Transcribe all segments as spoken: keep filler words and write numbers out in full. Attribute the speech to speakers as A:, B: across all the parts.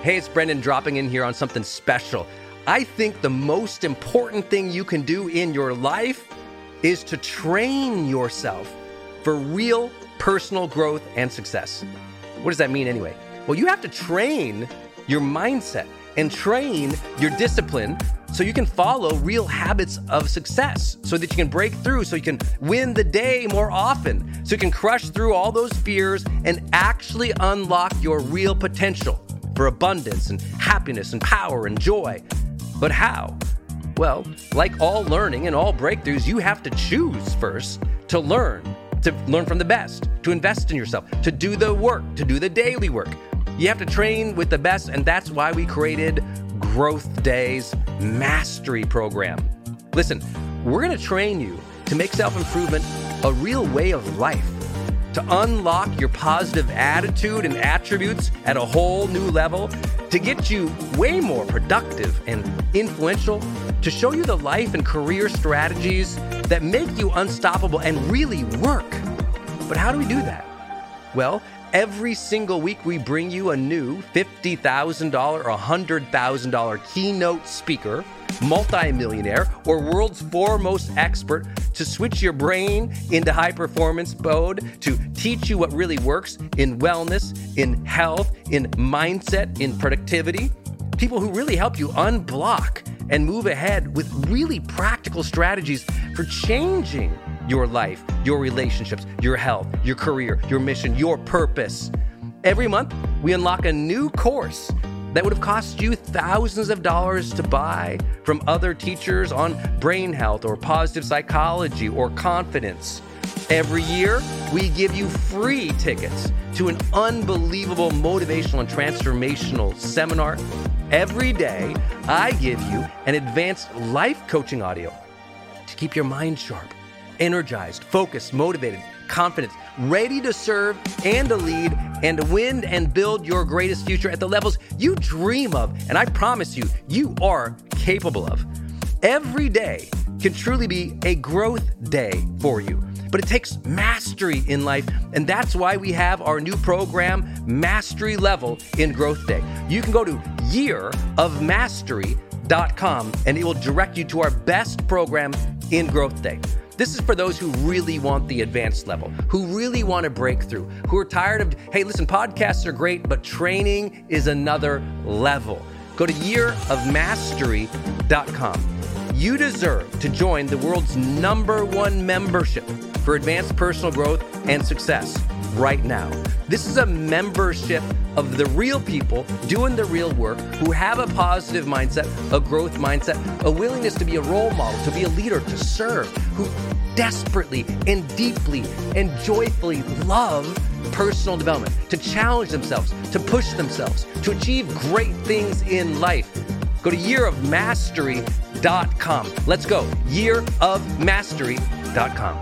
A: Hey, it's Brendan dropping in here on something special. I think the most important thing you can do in your life is to train yourself for real personal growth and success. What does that mean anyway? Well, you have to train your mindset and train your discipline so you can follow real habits of success, so that you can break through, so you can win the day more often, so you can crush through all those fears and actually unlock your real potential for abundance and happiness and power and joy. But how? Well, like all learning and all breakthroughs, you have to choose first to learn, to learn from the best, to invest in yourself, to do the work, to do the daily work. You have to train with the best, and that's why we created Growth Day's Mastery Program. Listen, we're going to train you to make self-improvement a real way of life, to unlock your positive attitude and attributes at a whole new level, to get you way more productive and influential, to show you the life and career strategies that make you unstoppable and really work. But how do we do that? Well, every single week we bring you a new fifty thousand dollars or one hundred thousand dollars keynote speaker, multimillionaire, or world's foremost expert to switch your brain into high performance mode, to teach you what really works in wellness, in health, in mindset, in productivity. People who really help you unblock and move ahead with really practical strategies for changing your life, your relationships, your health, your career, your mission, your purpose. Every month, we unlock a new course that would have cost you thousands of dollars to buy from other teachers on brain health or positive psychology or confidence. Every year, we give you free tickets to an unbelievable motivational and transformational seminar. Every day, I give you an advanced life coaching audio to keep your mind sharp, energized, focused, motivated, confident, ready to serve and to lead and to win and build your greatest future at the levels you dream of. And I promise you, you are capable of. Every day can truly be a growth day for you, but it takes mastery in life. And that's why we have our new program, Mastery Level in Growth Day. You can go to year of mastery dot com and it will direct you to our best program in Growth Day. This is for those who really want the advanced level, who really want to break through, who are tired of, hey, listen, podcasts are great, but training is another level. Go to year of mastery dot com. You deserve to join the world's number one membership for advanced personal growth and success right now. This is a membership of the real people doing the real work, who have a positive mindset, a growth mindset, a willingness to be a role model, to be a leader, to serve, who desperately and deeply and joyfully love personal development, to challenge themselves, to push themselves, to achieve great things in life. Go to year of mastery dot com. Let's go. year of mastery dot com.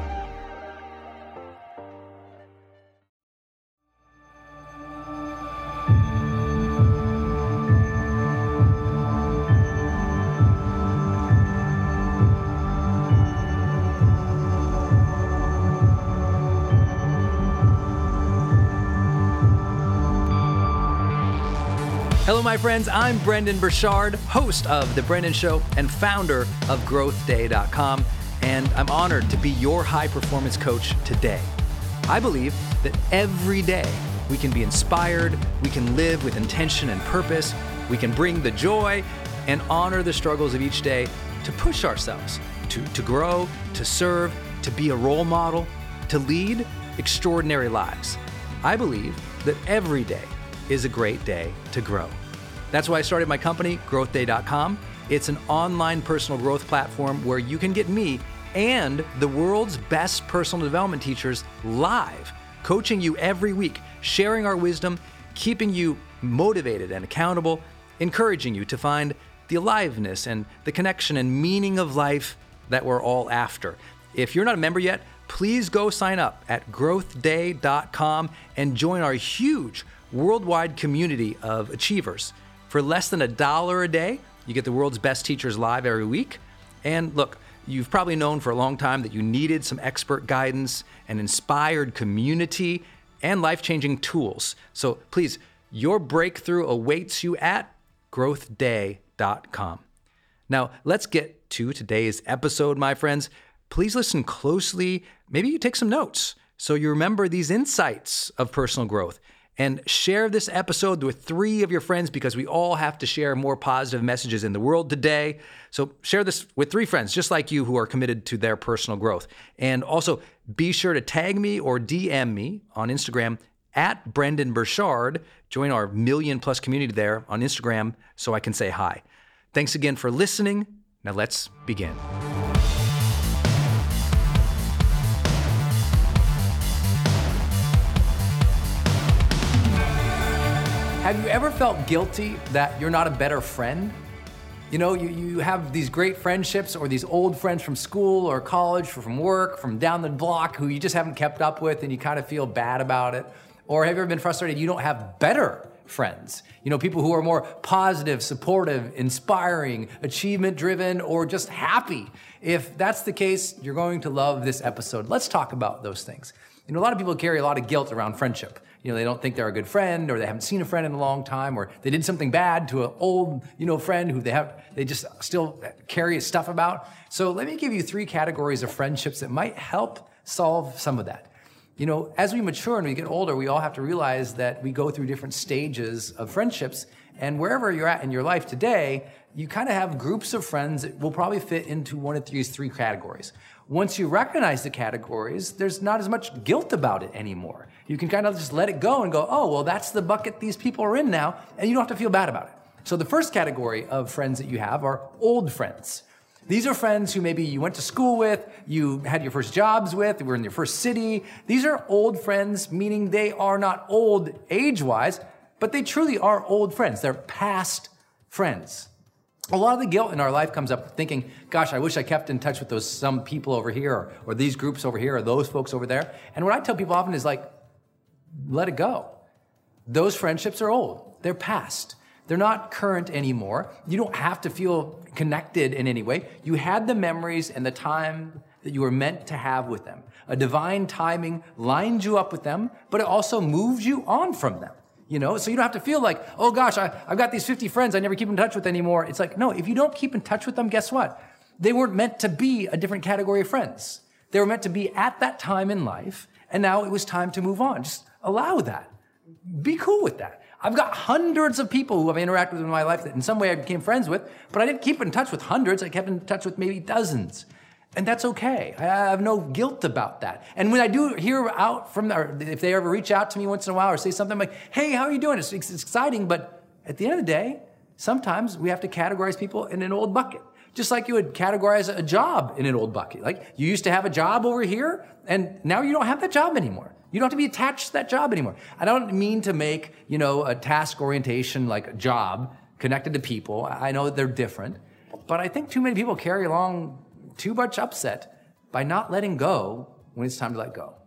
B: Hello, my friends. I'm Brendon Burchard, host of The Brendan Show and founder of growth day dot com, and I'm honored to be your high-performance coach today. I believe that every day we can be inspired, we can live with intention and purpose, we can bring the joy and honor the struggles of each day to push ourselves, to, to grow, to serve, to be a role model, to lead extraordinary lives. I believe that every day is a great day to grow. That's why I started my company, growth day dot com. It's an online personal growth platform where you can get me and the world's best personal development teachers live, coaching you every week, sharing our wisdom, keeping you motivated and accountable, encouraging you to find the aliveness and the connection and meaning of life that we're all after. If you're not a member yet, please go sign up at growth day dot com and join our huge worldwide community of achievers. For less than a dollar a day, you get the world's best teachers live every week. And look, you've probably known for a long time that you needed some expert guidance, an inspired community, and life-changing tools. So please Your breakthrough awaits you at growth day dot com. Now, let's get to today's episode, my friends. Please listen closely. Maybe you take some notes so you remember these insights of personal growth. And share this episode with three of your friends, because we all have to share more positive messages in the world today. So share this with three friends just like you who are committed to their personal growth. And also be sure to tag me or D M me on Instagram at Brendon Burchard. Join our million plus community there on Instagram so I can say hi. Thanks again for listening. Now let's begin. Have you ever felt guilty that you're not a better friend? You know, you, you have these great friendships or these old friends from school or college or from work, from down the block who you just haven't kept up with and you kind of feel bad about it. Or have you ever been frustrated you don't have better friends? You know, people who are more positive, supportive, inspiring, achievement-driven, or just happy. If that's the case, you're going to love this episode. Let's talk about those things. You know, a lot of people carry a lot of guilt around friendship. You know, they don't think they're a good friend, or they haven't seen a friend in a long time, or they did something bad to an old, you know, friend who they have, they just still carry stuff about. So let me give you three categories of friendships that might help solve some of that. You know, as we mature and we get older, we all have to realize that we go through different stages of friendships, and wherever you're at in your life today, you kind of have groups of friends that will probably fit into one of these three categories. Once you recognize the categories, there's not as much guilt about it anymore. You can kind of just let it go and go, oh, well, that's the bucket these people are in now, and you don't have to feel bad about it. So the first category of friends that you have are old friends. These are friends who maybe you went to school with, you had your first jobs with, were in your first city. These are old friends, meaning they are not old age-wise, but they truly are old friends. They're past friends. A lot of the guilt in our life comes up thinking, gosh, I wish I kept in touch with those some people over here, or, or these groups over here, or those folks over there. And what I tell people often is like, let it go. Those friendships are old. They're past. They're not current anymore. You don't have to feel connected in any way. You had the memories and the time that you were meant to have with them. A divine timing lined you up with them, but it also moved you on from them. You know, so you don't have to feel like, oh gosh, I, I've got these fifty friends I never keep in touch with anymore. It's like, no, if you don't keep in touch with them, guess what? They weren't meant to be a different category of friends. They were meant to be at that time in life, and now it was time to move on. Just allow that. Be cool with that. I've got hundreds of people who I've interacted with in my life that in some way I became friends with, but I didn't keep in touch with hundreds. I kept in touch with maybe dozens. And that's okay. I have no guilt about that. And when I do hear out from, or if they ever reach out to me once in a while or say something, I'm like, hey, how are you doing? It's, it's exciting, but at the end of the day, sometimes we have to categorize people in an old bucket. Just like you would categorize a job in an old bucket. Like you used to have a job over here, and now you don't have that job anymore. You don't have to be attached to that job anymore. I don't mean to make, you know, a task orientation like a job connected to people. I know that they're different, but I think too many people carry along too much upset by not letting go when it's time to let go.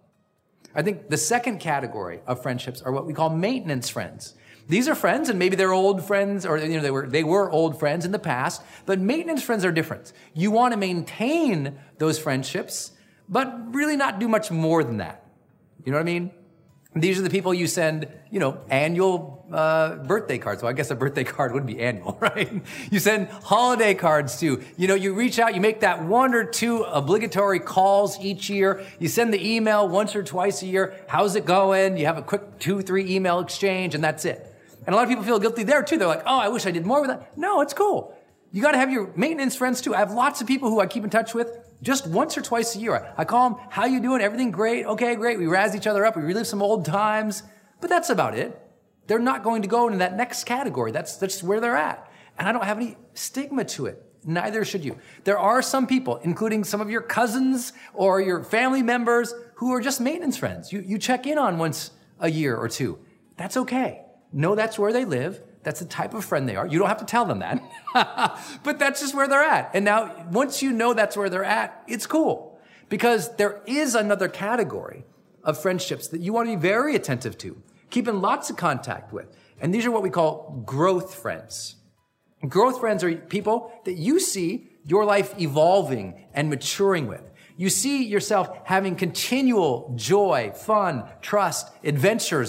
B: I think the second category of friendships are what we call maintenance friends. These are friends, and maybe they're old friends, or you know they were they were old friends in the past, but maintenance friends are different. You want to maintain those friendships, but really not do much more than that. You know what I mean? These are the people you send, you know, annual uh, birthday cards. Well, I guess a birthday card would be annual, right? You send holiday cards to. You know, you reach out, you make that one or two obligatory calls each year. You send the email once or twice a year. How's it going? You have a quick two, three email exchange, and that's it. And a lot of people feel guilty there, too. They're like, oh, I wish I did more with that. No, it's cool. You got to have your maintenance friends, too. I have lots of people who I keep in touch with just once or twice a year. I call them, how you doing? Everything great? Okay, great. We razz each other up. We relive some old times. But that's about it. They're not going to go into that next category. That's, that's where they're at. And I don't have any stigma to it. Neither should you. There are some people, including some of your cousins or your family members, who are just maintenance friends. You, you check in on once a year or two. That's okay. No, that's where they live. That's the type of friend they are. You don't have to tell them that. But that's just where they're at. And now, once you know that's where they're at, it's cool. Because there is another category of friendships that you want to be very attentive to, keep in lots of contact with. And these are what we call growth friends. Growth friends are people that you see your life evolving and maturing with. You see yourself having continual joy, fun, trust, adventures with.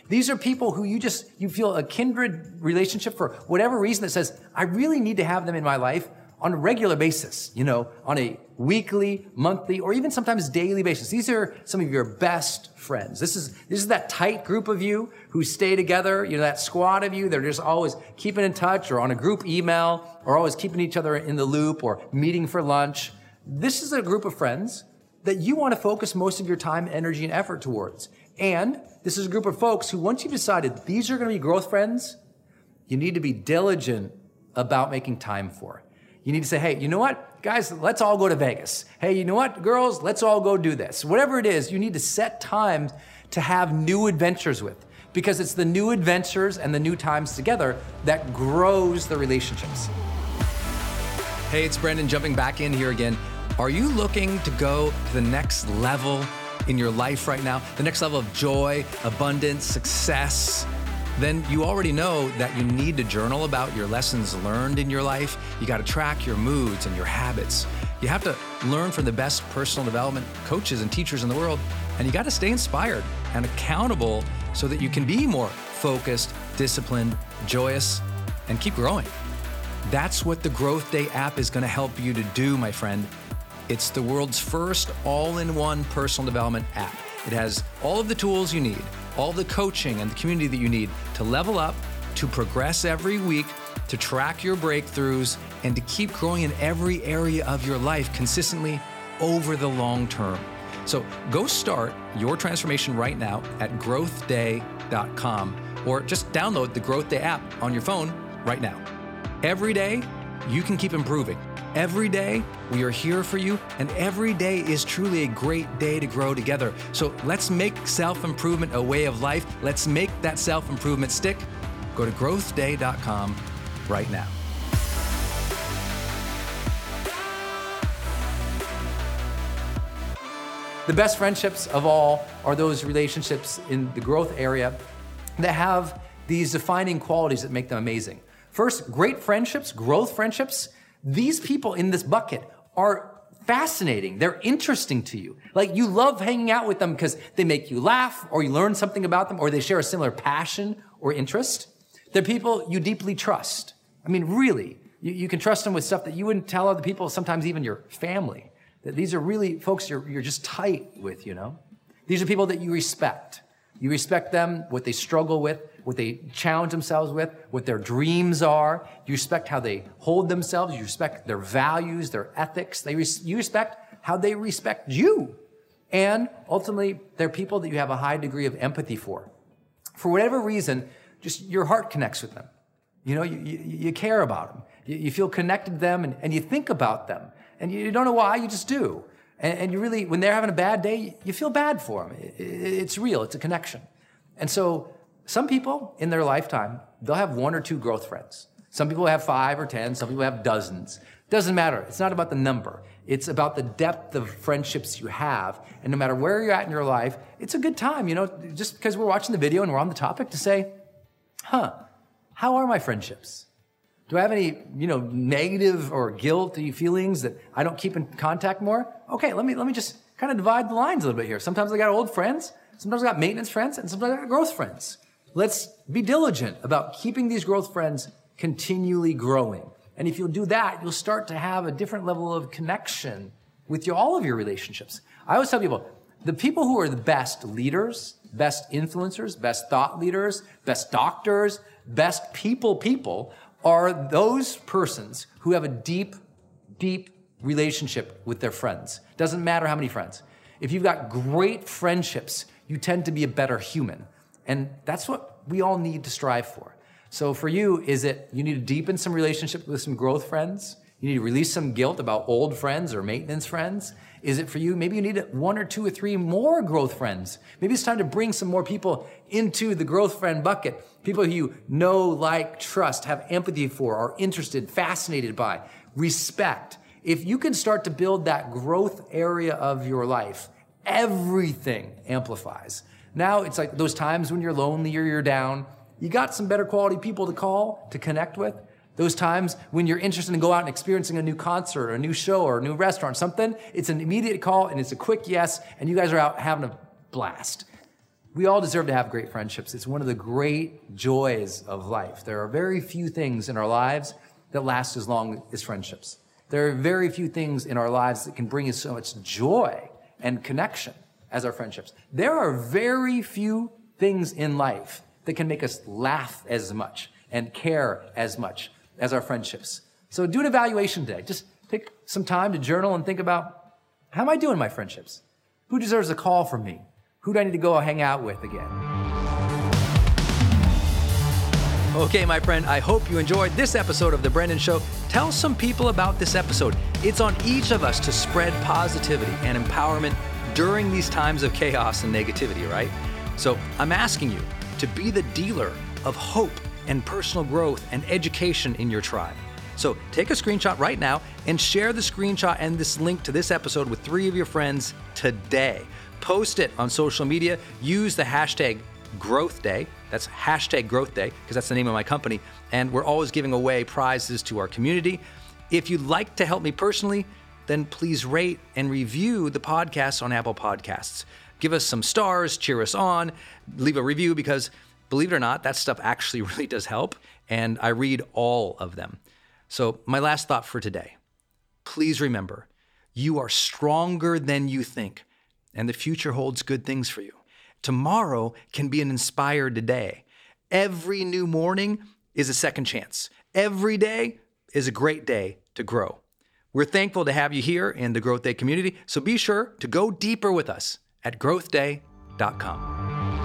B: These are people who you just, you feel a kindred relationship for whatever reason that says, I really need to have them in my life on a regular basis, you know, on a weekly, monthly, or even sometimes daily basis. These are some of your best friends. This is, this is that tight group of you who stay together, you know, that squad of you. They're just always keeping in touch or on a group email or always keeping each other in the loop or meeting for lunch. This is a group of friends that you want to focus most of your time, energy, and effort towards. And this is a group of folks who, once you've decided these are going to be growth friends, you need to be diligent about making time for. You need to say, hey, you know what, guys, let's all go to Vegas. Hey, you know what, girls, let's all go do this. Whatever it is, you need to set time to have new adventures with, because it's the new adventures and the new times together that grows the relationships.
A: Hey, it's Brandon jumping back in here again. Are you looking to go to the next level in your life right now? The next level of joy, abundance, success? Then you already know that you need to journal about your lessons learned in your life. You got to track your moods and your habits. You have to learn from the best personal development coaches and teachers in the world. And you got to stay inspired and accountable so that you can be more focused, disciplined, joyous, and keep growing. That's what the Growth Day app is going to help you to do, my friend. It's the world's first all-in-one personal development app. It has all of the tools you need, all the coaching and the community that you need to level up, to progress every week, to track your breakthroughs, and to keep growing in every area of your life consistently over the long term. So go start your transformation right now at growth day dot com, or just download the Growth Day app on your phone right now. Every day, you can keep improving. Every day, we are here for you, and every day is truly a great day to grow together. So let's make self-improvement a way of life. Let's make that self-improvement stick. Go to growth day dot com right now.
B: The best friendships of all are those relationships in the growth area that have these defining qualities that make them amazing. First, great friendships, growth friendships, these people in this bucket are fascinating. They're interesting to you. Like, you love hanging out with them because they make you laugh, or you learn something about them, or they share a similar passion or interest. They're people you deeply trust. I mean, really, you, you can trust them with stuff that you wouldn't tell other people, sometimes even your family. That these are really folks you're, you're just tight with, you know? These are people that you respect. You respect them, what they struggle with, what they challenge themselves with, what their dreams are. You respect how they hold themselves. You respect their values, their ethics. They res- you respect how they respect you. And ultimately, they're people that you have a high degree of empathy for. For whatever reason, just your heart connects with them. You know, you, you, you care about them. You, you feel connected to them, and, and you think about them. And you don't know why, you just do. And, and you really, when they're having a bad day, you feel bad for them. It, it, it's real. It's a connection. And so some people in their lifetime, they'll have one or two growth friends. Some people have five or ten. Some people have dozens. Doesn't matter. It's not about the number. It's about the depth of friendships you have. And no matter where you're at in your life, it's a good time, you know, just because we're watching the video and we're on the topic, to say, huh, how are my friendships? Do I have any, you know, negative or guilty feelings that I don't keep in contact more? Okay, let me let me just kind of divide the lines a little bit here. Sometimes I got old friends, sometimes I got maintenance friends, and sometimes I got growth friends. Let's be diligent about keeping these growth friends continually growing. And if you'll do that, you'll start to have a different level of connection with your, all of your relationships. I always tell people, the people who are the best leaders, best influencers, best thought leaders, best doctors, best people people are those persons who have a deep, deep relationship with their friends. Doesn't matter how many friends. If you've got great friendships, you tend to be a better human. And that's what we all need to strive for. So for you, is it you need to deepen some relationship with some growth friends? You need to release some guilt about old friends or maintenance friends? Is it for you, maybe you need one or two or three more growth friends? Maybe it's time to bring some more people into the growth friend bucket. People who you know, like, trust, have empathy for, are interested, fascinated by, respect. If you can start to build that growth area of your life, everything amplifies. Now it's like those times when you're lonely or you're down, you got some better quality people to call, to connect with. Those times when you're interested in go out and experiencing a new concert or a new show or a new restaurant, something, it's an immediate call and it's a quick yes, and you guys are out having a blast. We all deserve to have great friendships. It's one of the great joys of life. There are very few things in our lives that last as long as friendships. There are very few things in our lives that can bring us so much joy and connection as our friendships. There are very few things in life that can make us laugh as much and care as much as our friendships. So do an evaluation today. Just take some time to journal and think about, how am I doing in my friendships? Who deserves a call from me? Who do I need to go hang out with again?
C: Okay, my friend, I hope you enjoyed this episode of The Brendon Show. Tell some people about this episode. It's on each of us to spread positivity and empowerment during these times of chaos and negativity, right? So I'm asking you to be the dealer of hope and personal growth and education in your tribe. So take a screenshot right now and share the screenshot and this link to this episode with three of your friends today. Post it on social media. Use the hashtag Growth Day. That's hashtag Growth Day because that's the name of my company. And we're always giving away prizes to our community. If you'd like to help me personally, then please rate and review the podcast on Apple Podcasts. Give us some stars, cheer us on, leave a review because believe it or not, that stuff actually really does help. And I read all of them. So my last thought for today, please remember, you are stronger than you think. And the future holds good things for you. Tomorrow can be an inspired day. Every new morning is a second chance. Every day is a great day to grow. We're thankful to have you here in the Growth Day community, so be sure to go deeper with us at growth day dot com.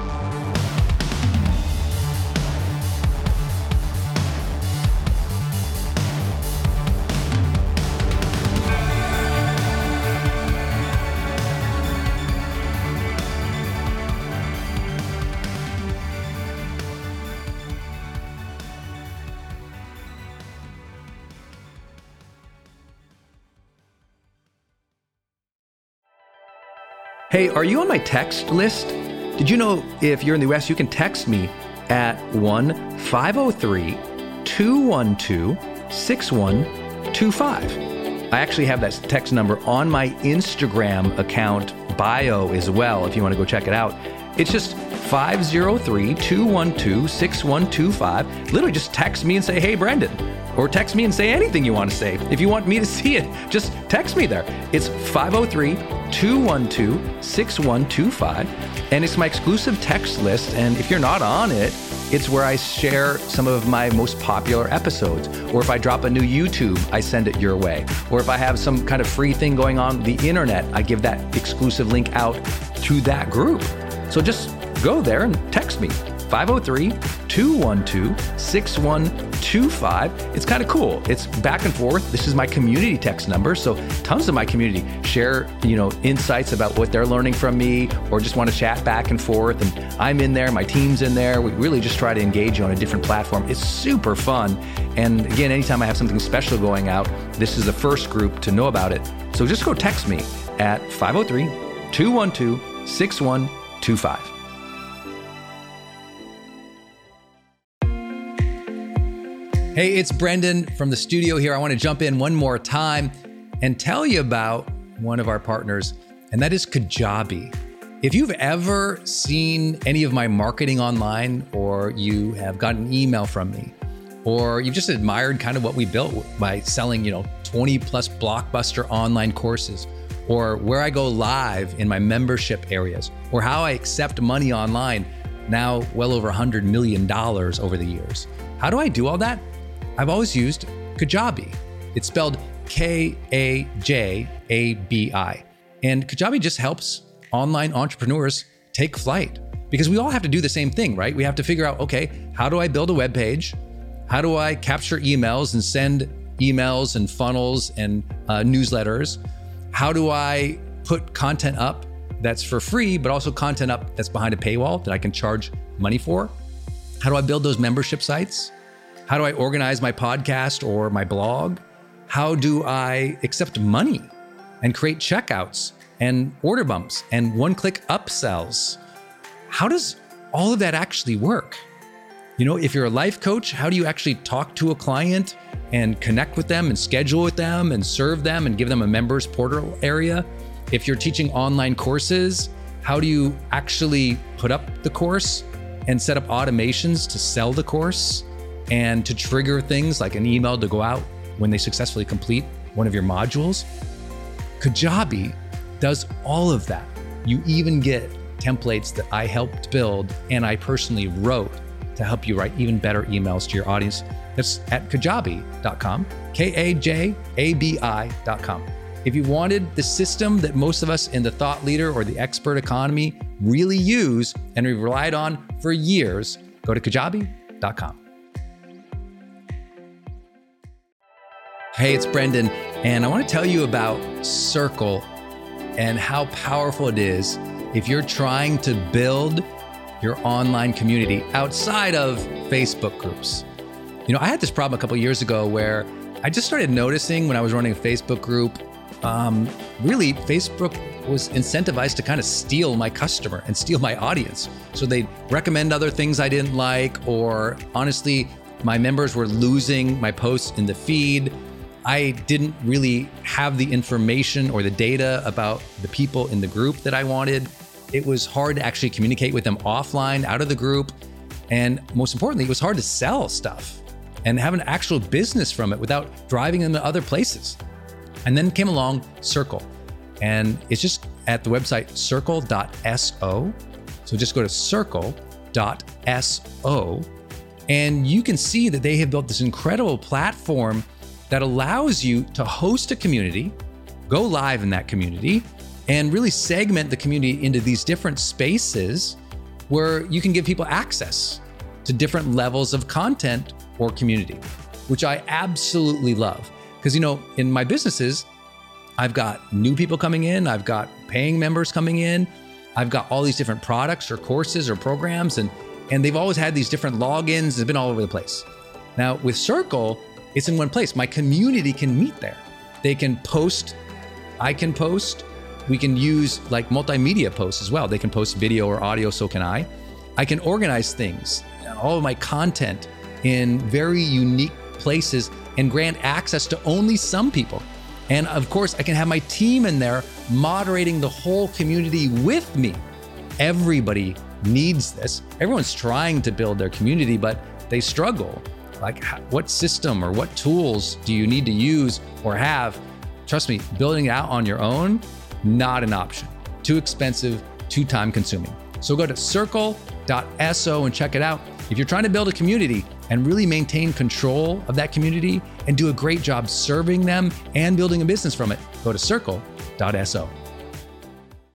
B: Hey, are you on my text list? Did you know if you're in the U S, you can text me at one five oh three, two one two, six one two five. I actually have that text number on my Instagram account bio as well, if you want to go check it out. It's just five oh three, two one two, six one two five. Literally just text me and say, hey, Brendon. Or text me and say anything you want to say. If you want me to see it, just text me there. It's five oh three, two one two, six one two five. And it's my exclusive text list. And if you're not on it, it's where I share some of my most popular episodes. Or if I drop a new YouTube, I send it your way. Or if I have some kind of free thing going on the internet, I give that exclusive link out to that group. So just go there and text me. five oh three, two one two, six one two five. It's kind of cool. It's back and forth. This is my community text number. So tons of my community share, you know, insights about what they're learning from me or just want to chat back and forth. And I'm in there, my team's in there. We really just try to engage you on a different platform. It's super fun. And again, anytime I have something special going out, this is the first group to know about it. So just go text me at five oh three, two one two, six one two five. Hey, it's Brendon from the studio here. I want to jump in one more time and tell you about one of our partners, and that is Kajabi. If you've ever seen any of my marketing online, or you have gotten an email from me, or you've just admired kind of what we built by selling, you know, twenty plus blockbuster online courses, or where I go live in my membership areas, or how I accept money online, now well over one hundred million dollars over the years. How do I do all that? I've always used Kajabi. It's spelled K A J A B I. And Kajabi just helps online entrepreneurs take flight because we all have to do the same thing, right? We have to figure out, okay, how do I build a web page? How do I capture emails and send emails and funnels and uh, newsletters? How do I put content up that's for free, but also content up that's behind a paywall that I can charge money for? How do I build those membership sites? How do I organize my podcast or my blog? How do I accept money and create checkouts and order bumps and one-click upsells? How does all of that actually work? You know, if you're a life coach, how do you actually talk to a client and connect with them and schedule with them and serve them and give them a members portal area? If you're teaching online courses, How do you actually put up the course and set up automations to sell the course and to trigger things like an email to go out when they successfully complete one of your modules? Kajabi does all of that. You even get templates that I helped build and I personally wrote to help you write even better emails to your audience. That's at kajabi dot com, K A J A B I dot com. If you wanted the system that most of us in the thought leader or the expert economy really use and we've relied on for years, go to kajabi dot com. Hey, it's Brendan, and I want to tell you about Circle and how powerful it is if you're trying to build your online community outside of Facebook groups. You know, I had this problem a couple years ago where I just started noticing when I was running a Facebook group, um, really Facebook was incentivized to kind of steal my customer and steal my audience. So they'd recommend other things I didn't like, or honestly, my members were losing my posts in the feed. I didn't really have the information or the data about the people in the group that I wanted. It was hard to actually communicate with them offline, out of the group. And most importantly, it was hard to sell stuff and have an actual business from it without driving them to other places. And then came along Circle. And it's just at the website circle dot so. So just go to circle dot so. And you can see that they have built this incredible platform that allows you to host a community, go live in that community, and really segment the community into these different spaces where you can give people access to different levels of content or community, which I absolutely love. Because, you know, in my businesses, I've got new people coming in, I've got paying members coming in, I've got all these different products or courses or programs, and, and they've always had these different logins, they've been all over the place. Now with Circle, it's in one place. My community can meet there. They can post, I can post, we can use like multimedia posts as well. They can post video or audio, so can I. I can organize things, all of my content in very unique places and grant access to only some people. And of course, I can have my team in there moderating the whole community with me. Everybody needs this. Everyone's trying to build their community, but they struggle. Like, what system or what tools do you need to use or have? Trust me, building it out on your own, not an option. Too expensive, too time consuming. So go to circle dot so and check it out. If you're trying to build a community and really maintain control of that community and do a great job serving them and building a business from it, go to circle dot so.